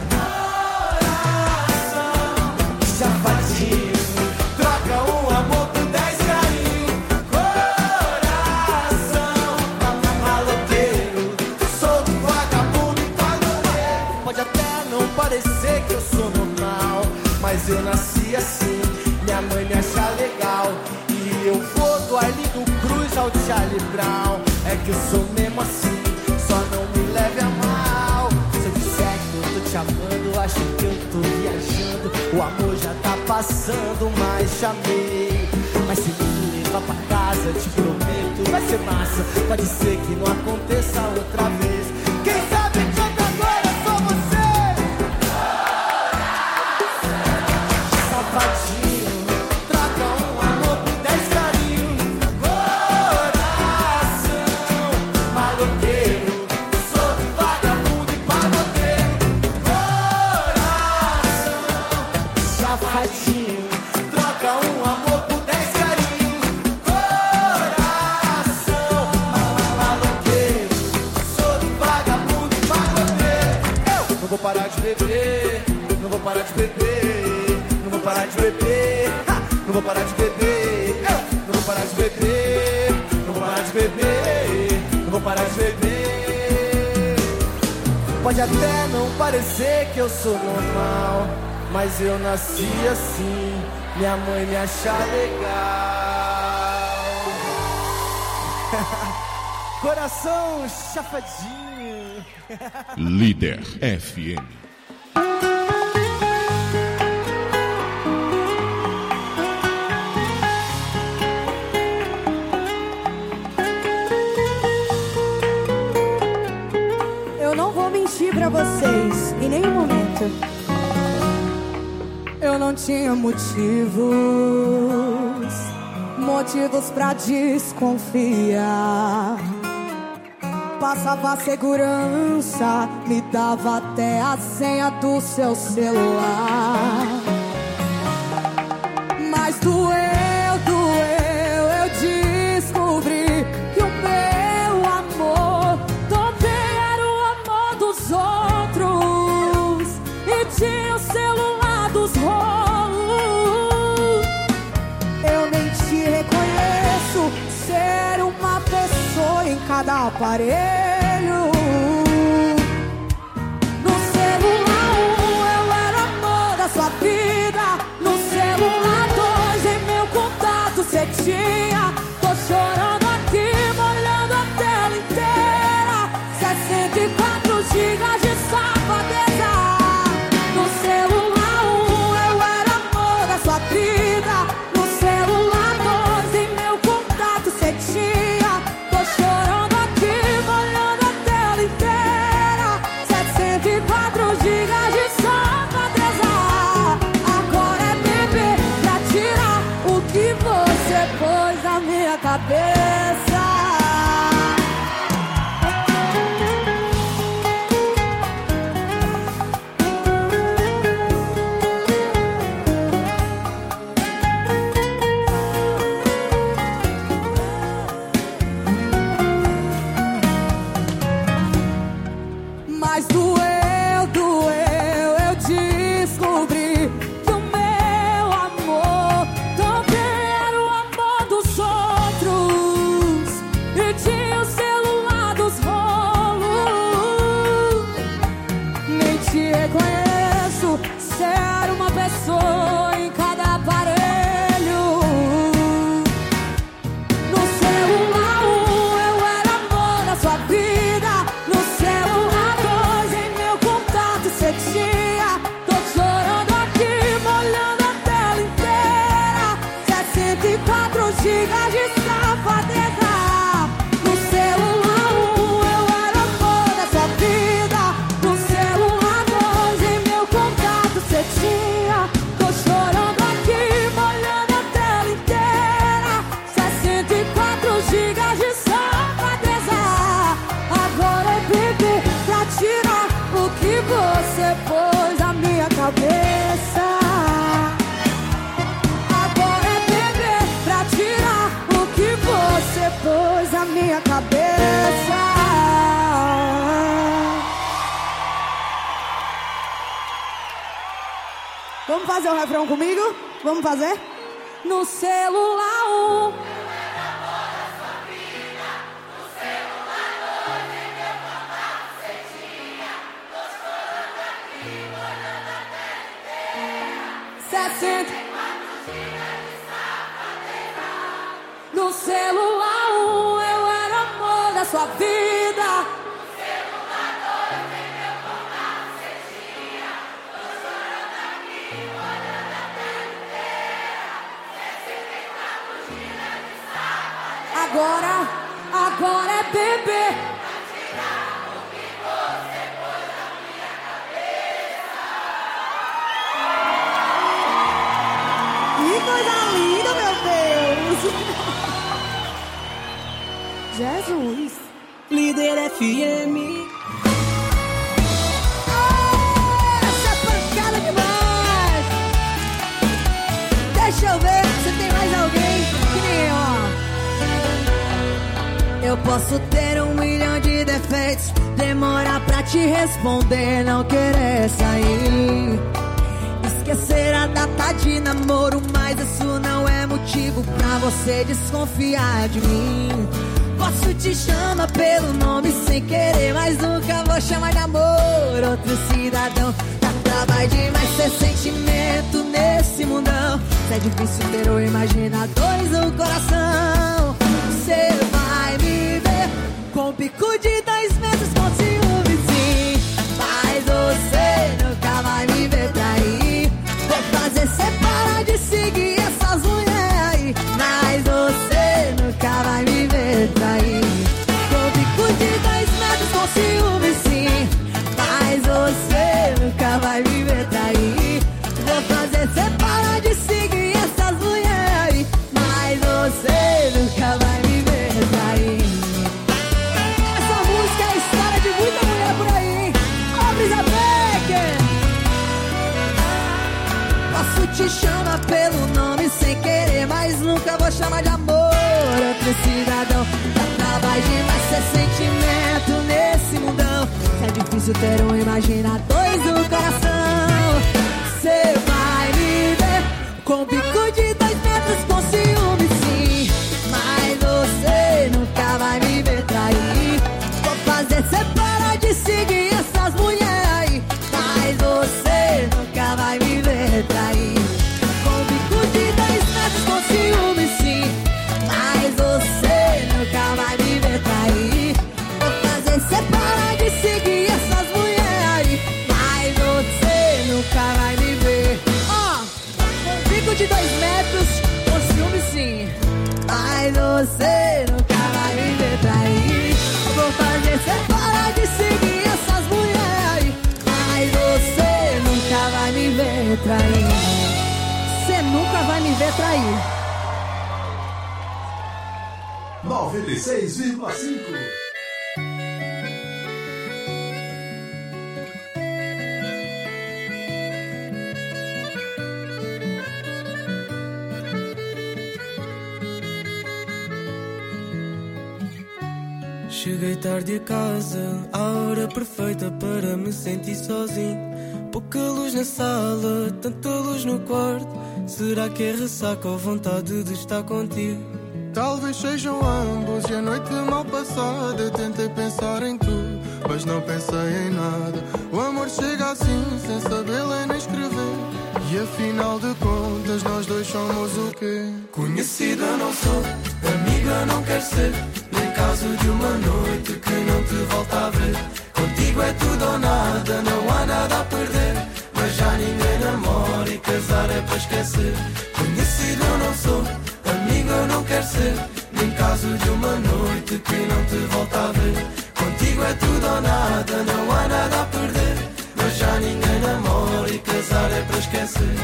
[SPEAKER 3] Coração safadinho, troca um amor por dez carinho. Coração maloqueiro, sou vagabundo e pagodeiro. Pode até não parecer que eu sou normal, mas eu nasci assim, minha mãe me acha legal. E eu vou do Arlindo Cruz ao Charlie Brown. É que eu sou mesmo assim, só não me leve a mal. Se eu disser que eu tô te amando, acho que eu tô viajando. O amor já tá passando, mas chamei. Mas se me levar pra casa, te prometo, vai ser massa. Pode ser que não aconteça outra vez. Quem sabe canta agora é só você. Safadinho, troca um amor por dez carinho. Coração maloqueiro, sou vagabundo e pagodeiro. Coração safadinho, troca um amor por dez carinho. Coração maloqueiro, sou vagabundo e pagodeiro. Eu não vou parar de beber, não vou parar de beber, não vou parar de beber, ha! Não vou parar de beber, eu não vou parar de beber, não vou parar de beber, não vou parar de beber. Pode até não parecer que eu sou normal, mas eu nasci assim, minha mãe me acha legal. Coração chafadinho.
[SPEAKER 9] Líder F M.
[SPEAKER 4] Eu não vou mentir pra vocês em nenhum momento. Eu não tinha motivos, motivos pra desconfiar. Passava segurança, me dava até a senha do seu celular. Mas doeu, doeu, eu descobri que o meu amor também era o amor dos outros. tinha o celular dos rolos. Eu nem te reconheço, ser uma pessoa em cada aparelho. No celular um eu era amor da sua vida. No celular dois em meu contato cê tinha. Tô chorando aqui, molhando a tela inteira. Sessenta e quatro gigas de safadeza. No celular um eu era amor da sua vida. No celular dois em meu contato cê tinha. Tô chorando aqui, molhando a tela inteira. Sessenta e quatro gigas de safadeza. Agora é beber pra tirar o que você pôs na minha cabeça. Mas doeu, doeu, eu descobri que o meu amor também era o amor dos outros. E tinha o celular dos rolos. Nem te reconheço, cê era uma pessoa em cada aparelho. No celular um eu era amor da sua vida. No celular dois em meu contato cê tinha. Tô chorando aqui, molhando a tela inteira. Sessenta e quatro gigas de safadeza. No celular um eu era amor da sua vida. No celular dois em meu contato cê tinha. Tô chorando aqui, molhando a tela inteira. Sessenta e quatro gigas de safadeza. Agora é beber pra tirar o que você pôs na minha cabeça. Agora é beber pra tirar o que você pôs na minha cabeça. Vamos fazer o refrão comigo? Vamos fazer? No celular um sessenta. No celular um eu era amor da sua vida. No celular dois em meu contato cê tinha. Tô chorando aqui, molhando a tela inteira. Sessenta e quatro gigas de safadeza. Agora, agora é beber. Que coisa linda, meu Deus! Jesus!
[SPEAKER 10] Líder F M.
[SPEAKER 4] Essa é pancada demais! Deixa eu ver se tem mais alguém que nem eu, ó.
[SPEAKER 10] Eu posso ter um milhão de defeitos, demorar pra te responder, não querer sair, esquecer a data de namoro, mas isso não é motivo pra você desconfiar de mim. Posso te chamar pelo nome sem querer, mas nunca vou chamar de amor outro cidadão. Dá trabalho demais ter sentimento nesse mundão. Se é difícil ter ou imaginar dois no coração. Cê vai me ver com pico de dois meses com ciúme, sim, mas você nunca vai me ver trair. Vou fazer cê parar de seguir essas mulheres aí, mas você nunca vai me ver trair. Com pico de dois metros com ciúme, sim, mas você nunca vai me ver trair. Vou fazer cê parar de seguir essas mulheres aí, mas você nunca vai me ver trair.
[SPEAKER 4] Essa música é a história de muita mulher por aí, hein? Ó, Brisa Becker!
[SPEAKER 10] Posso te chamar pelo nome sem querer, mas nunca vou chamar de amor outro cidadão. Dá trabalho demais ser sentimento nesse mundão. Se é difícil ter um, imagina dois no coração. ver trair. Você nunca vai me ver trair.
[SPEAKER 9] noventa e seis vírgula cinco.
[SPEAKER 6] Cheguei tarde a casa, a hora perfeita para me sentir sozinho. Pouca luz na sala, tanta luz no quarto. Será que é ressaca ou vontade de estar contigo?
[SPEAKER 5] Talvez sejam ambos e a noite mal passada. Tentei pensar em tudo, mas não pensei em nada. O amor chega assim, sem saber ler nem escrever. E afinal de contas nós dois somos o quê?
[SPEAKER 6] Conhecida não sou, amiga não quer ser. Nem caso de uma noite que não te volta a ver. Contigo é tudo ou nada, não há nada a perder. Mas já ninguém namora e casar é para esquecer. Conhecido eu não sou, amigo eu não quero ser. Nem caso de uma noite que não te volta a ver. Contigo é tudo ou nada, não há nada a perder. Mas já ninguém namora e casar é para esquecer.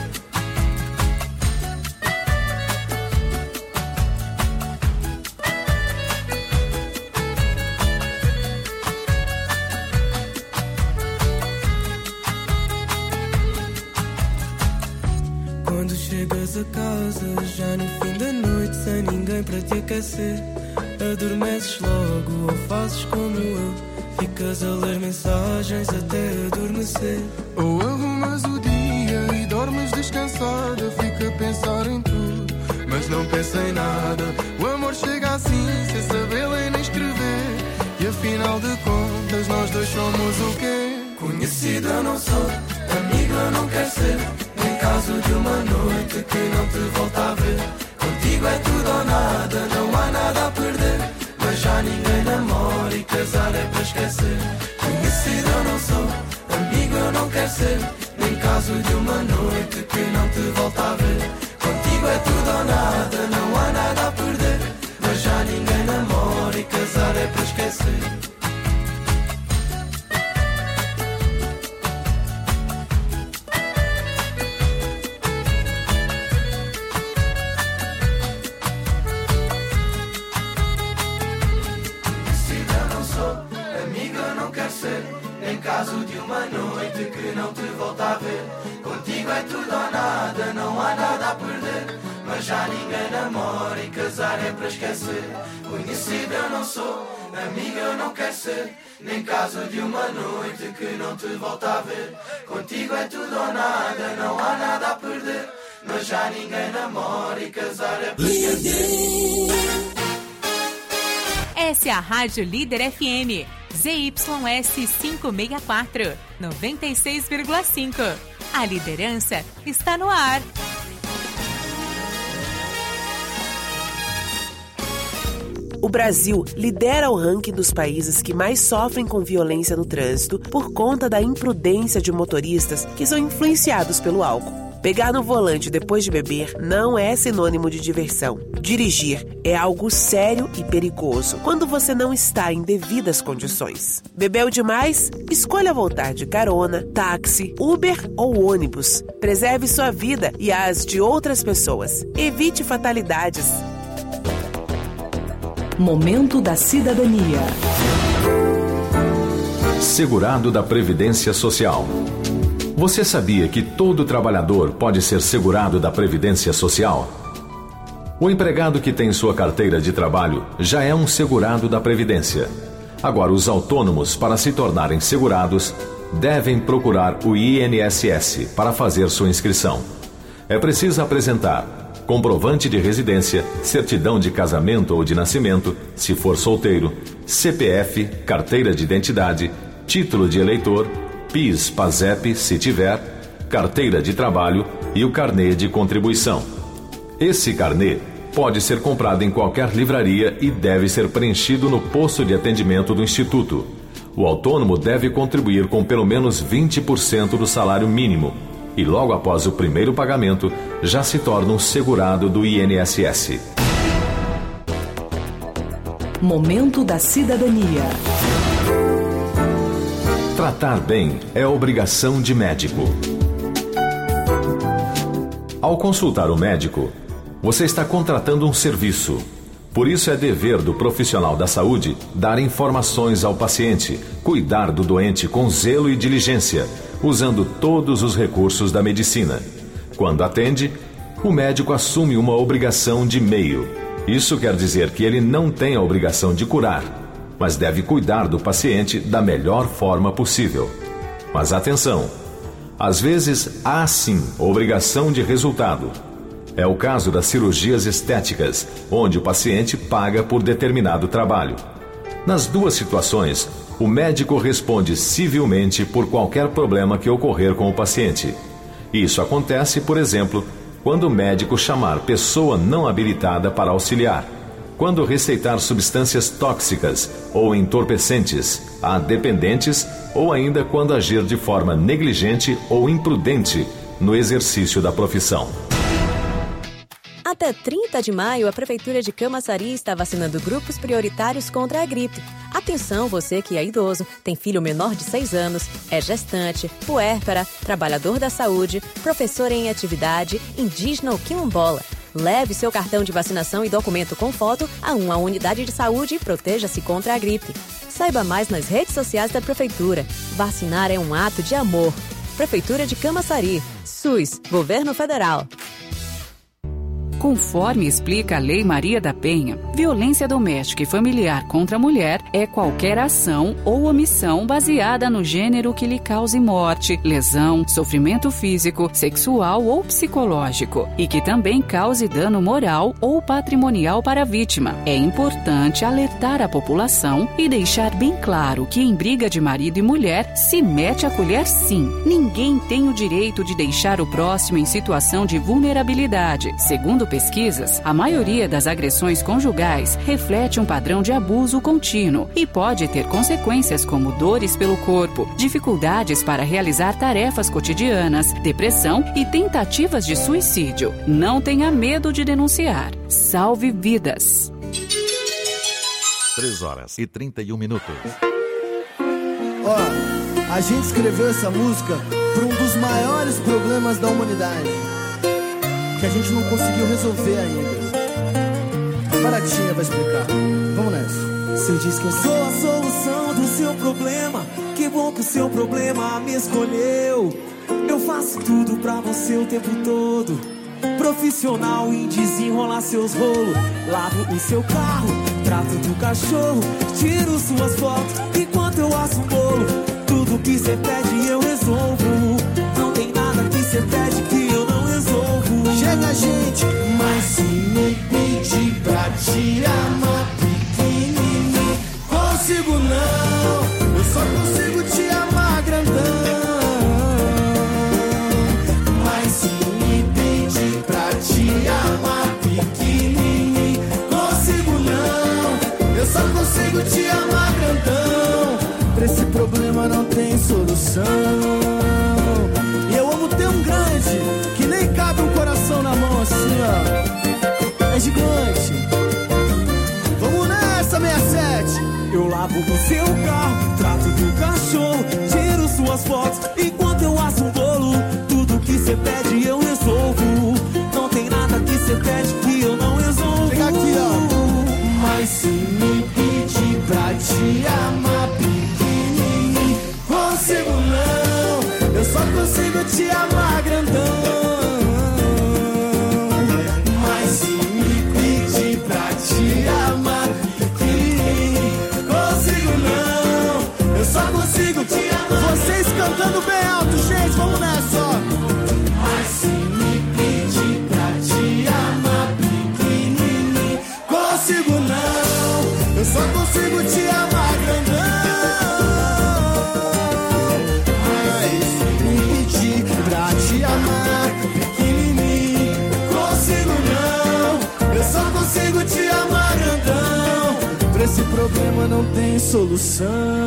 [SPEAKER 6] Quando chegas a casa, já no fim da noite, sem ninguém para te aquecer, adormeces logo ou fazes como eu, ficas a ler mensagens até adormecer.
[SPEAKER 5] Ou arrumas o dia e dormes descansada. Fica a pensar em tudo, mas não pensa em nada. O amor chega assim, sem saber ler nem escrever. E afinal de contas nós dois somos o quê?
[SPEAKER 6] Conhecida eu não sou, amiga eu não quero ser. Nem caso de uma noite que não te volta a ver. Contigo é tudo ou nada, não há nada a perder. Mas já ninguém namora e casar é para esquecer. Conhecido eu não sou, amigo eu não quero ser. Nem caso de uma noite que não te volta a ver. Contigo é tudo ou nada, não há nada a perder. Mas já ninguém namora e casar é para esquecer. Caso de uma noite que não te volta a ver. Contigo é tudo ou nada, não há nada a perder. Mas já ninguém namora e casar é para esquecer. Conhecido eu não sou, amigo eu não quero ser. Nem caso de uma noite que não te volta a ver. Contigo é tudo ou nada, não há nada a perder. Mas já ninguém namora e casar é para esquecer.
[SPEAKER 11] Essa é a Rádio Líder F M. Z Y S quinhentos e sessenta e quatro, noventa e seis vírgula cinco. A liderança está no ar.
[SPEAKER 12] O Brasil lidera o ranking dos países que mais sofrem com violência no trânsito por conta da imprudência de motoristas que são influenciados pelo álcool. Pegar no volante depois de beber não é sinônimo de diversão. Dirigir é algo sério e perigoso quando você não está em devidas condições. Bebeu demais? Escolha voltar de carona, táxi, Uber ou ônibus. Preserve sua vida e as de outras pessoas. Evite fatalidades.
[SPEAKER 13] Momento da Cidadania.
[SPEAKER 14] Segurado da Previdência Social. Você sabia que todo trabalhador pode ser segurado da Previdência Social? O empregado que tem sua carteira de trabalho já é um segurado da Previdência. Agora, os autônomos, para se tornarem segurados, devem procurar o I N S S para fazer sua inscrição. É preciso apresentar comprovante de residência, certidão de casamento ou de nascimento, se for solteiro, C P F, carteira de identidade, título de eleitor, PIS, PASEP, se tiver, carteira de trabalho e o carnê de contribuição. Esse carnê pode ser comprado em qualquer livraria e deve ser preenchido no posto de atendimento do Instituto. O autônomo deve contribuir com pelo menos vinte por cento do salário mínimo e logo após o primeiro pagamento já se torna um segurado do I N S S.
[SPEAKER 13] Momento da Cidadania.
[SPEAKER 14] Tratar bem é obrigação de médico. Ao consultar o médico, você está contratando um serviço. Por isso é dever do profissional da saúde dar informações ao paciente, cuidar do doente com zelo e diligência, usando todos os recursos da medicina. Quando atende, o médico assume uma obrigação de meio. Isso quer dizer que ele não tem a obrigação de curar, mas deve cuidar do paciente da melhor forma possível. Mas atenção, às vezes há sim obrigação de resultado. É o caso das cirurgias estéticas, onde o paciente paga por determinado trabalho. Nas duas situações, o médico responde civilmente por qualquer problema que ocorrer com o paciente. Isso acontece, por exemplo, quando o médico chamar pessoa não habilitada para auxiliar, quando receitar substâncias tóxicas ou entorpecentes a dependentes ou ainda quando agir de forma negligente ou imprudente no exercício da profissão.
[SPEAKER 15] Até trinta de maio, a Prefeitura de Camaçari está vacinando grupos prioritários contra a gripe. Atenção, você que é idoso, tem filho menor de seis anos, é gestante, puérpera, trabalhador da saúde, professor em atividade, indígena ou quilombola. Leve seu cartão de vacinação e documento com foto a uma unidade de saúde e proteja-se contra a gripe. Saiba mais nas redes sociais da Prefeitura. Vacinar é um ato de amor. Prefeitura de Camaçari. SUS, Governo Federal.
[SPEAKER 16] Conforme explica a Lei Maria da Penha, violência doméstica e familiar contra a mulher é qualquer ação ou omissão baseada no gênero que lhe cause morte, lesão, sofrimento físico, sexual ou psicológico e que também cause dano moral ou patrimonial para a vítima. É importante alertar a população e deixar bem claro que em briga de marido e mulher se mete a colher sim. Ninguém tem o direito de deixar o próximo em situação de vulnerabilidade. Segundo pesquisas, a maioria das agressões conjugais reflete um padrão de abuso contínuo e pode ter consequências como dores pelo corpo, dificuldades para realizar tarefas cotidianas, depressão e tentativas de suicídio. Não tenha medo de denunciar. Salve vidas.
[SPEAKER 17] três horas e trinta e um minutos.
[SPEAKER 2] Ó, a gente escreveu essa música por um dos maiores problemas da humanidade, que a gente não conseguiu resolver ainda. Baratinha vai explicar. Vamos nessa.
[SPEAKER 1] Você diz que eu sou a solução do seu problema. Que bom que o seu problema me escolheu. Eu faço tudo pra você o tempo todo. Profissional em desenrolar seus rolos. Lavo o seu carro, trato do cachorro, tiro suas fotos enquanto eu asso um bolo. Tudo que você pede eu resolvo. Não tem nada que você pede que eu não resolvo.
[SPEAKER 2] Chega, gente,
[SPEAKER 1] mas se me pedir pra te amar pequenininho,
[SPEAKER 2] consigo não, eu só consigo te amar grandão.
[SPEAKER 1] Mas se me pedir pra te amar pequenininho, consigo não,
[SPEAKER 2] eu só consigo te amar grandão. Pra esse problema não tem solução. E eu amo ter um grande que nem cabe um coração na mão assim, ó. É gigante. Vamos nessa, sessenta e sete.
[SPEAKER 1] Eu lavo o seu carro, trato do cachorro, tiro suas fotos enquanto eu asso um bolo. Tudo que cê pede eu resolvo. Não tem nada que cê pede que eu não resolvo.
[SPEAKER 2] Chega aqui, ó.
[SPEAKER 1] Mas se me pedir pra te amar pequenininho, consigo não,
[SPEAKER 2] eu só consigo te amar grandão.
[SPEAKER 1] Mas se me pedir pra te amar pequenininho, consigo não,
[SPEAKER 2] eu só consigo te amar. Vocês cantando bem alto, gente, vamos nessa, ó.
[SPEAKER 1] Mas se me pedir pra te amar pequenininho, consigo não,
[SPEAKER 2] eu só consigo te amar grandão.
[SPEAKER 1] Mas se me pedir pra te amar pequenininho, consigo não,
[SPEAKER 2] eu só consigo te amar grandão. Pra esse problema não tem solução.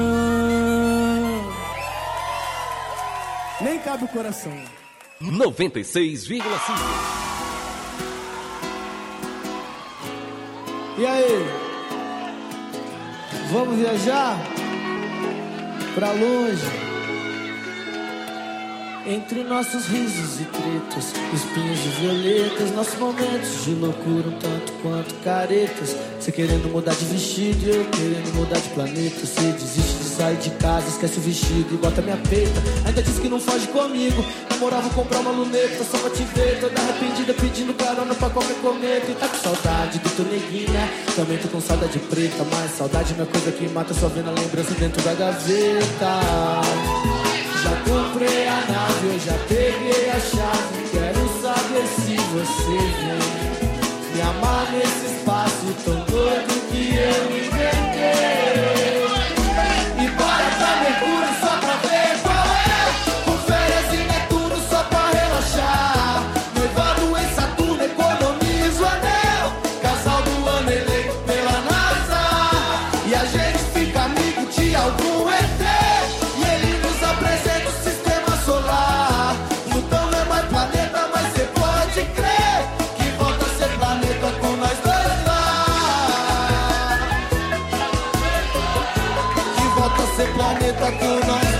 [SPEAKER 2] Nem cabe o coração.
[SPEAKER 18] noventa e seis vírgula cinco.
[SPEAKER 2] E aí? Vamos viajar pra longe?
[SPEAKER 6] Entre nossos risos e tretas, espinhos de violetas, nossos momentos de loucura um tanto quanto caretas. Cê querendo mudar de vestido e eu querendo mudar de planeta. Cê desiste de sair de casa, esquece o vestido e bota minha peita. Ainda diz que não foge comigo, na moral vou comprar uma luneta só pra te ver. Toda arrependida pedindo carona pra qualquer cometa. E tá com saudade do teu neguinha, também tô com saudade preta. Mas saudade não é coisa que mata, só vendo a lembrança dentro da gaveta. Já comprei a nave, eu já peguei a chave. Quero saber se você vem me amar nesse espaço tão doido que eu inventei. E bora pra Mercúrio só pra ver qual é. Com férias em Netuno só pra relaxar. Noivado em Saturno, economiza o anel. Casal do ano eleito pela NASA. E a gente fica amigo de algum E T. Planeta com nós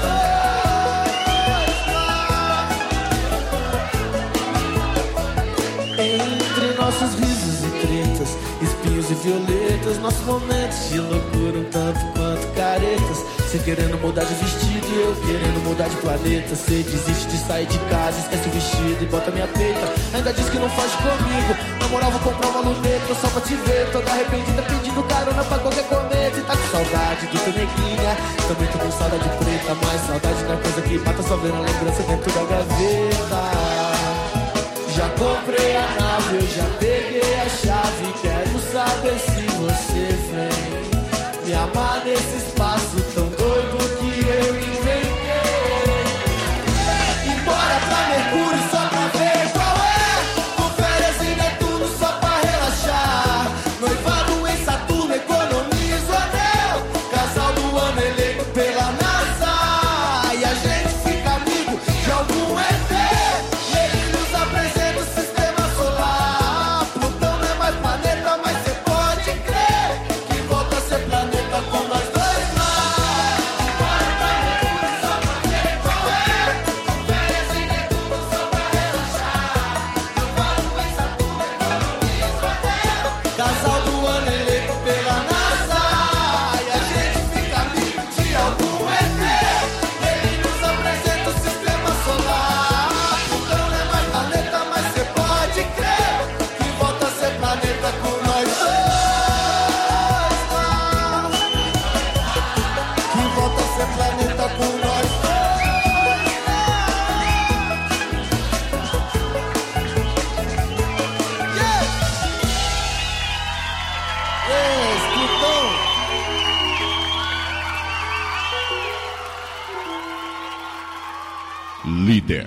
[SPEAKER 6] dois. Entre nossos risos e tretas, espinhos e violetas, nossos momentos de loucura um tanto quanto caretas. Cê querendo mudar de vestido e eu querendo mudar de planeta. Cê desiste de sair de casa, esquece o vestido e bota minha peita. Ainda diz que não faz comigo, na moral vou comprar uma luneta só pra te ver. Toda arrependida pedindo carona pra qualquer cometa. E tá com saudade do teu neguinha, também tô com saudade preta. Mas saudade não é coisa que mata, só vendo a lembrança dentro da gaveta. Já comprei a nave, eu já peguei a chave. Quero saber se você vem me amar nesse espaço tão doido que eu inventei. E bora pra Mercúrio só pra ver qual é. Com férias em Netuno só pra relaxar. Noivado em Saturno, economiza o anel. Casal do ano eleito pela NASA. E a gente fica amigo de algum E T. Ele nos apresenta o sistema solar. Plutão não é mais planeta, mas cê pode crer que volta a ser planeta com nós dois. Casal do ano eleito pela NASA. E a gente fica amigo de algum E T. Ele nos apresenta o sistema solar. Plutão não é mais planeta, mas cê pode crer que volta a ser planeta com nós dois. Que volta a ser planeta com nós dois.
[SPEAKER 9] Líder.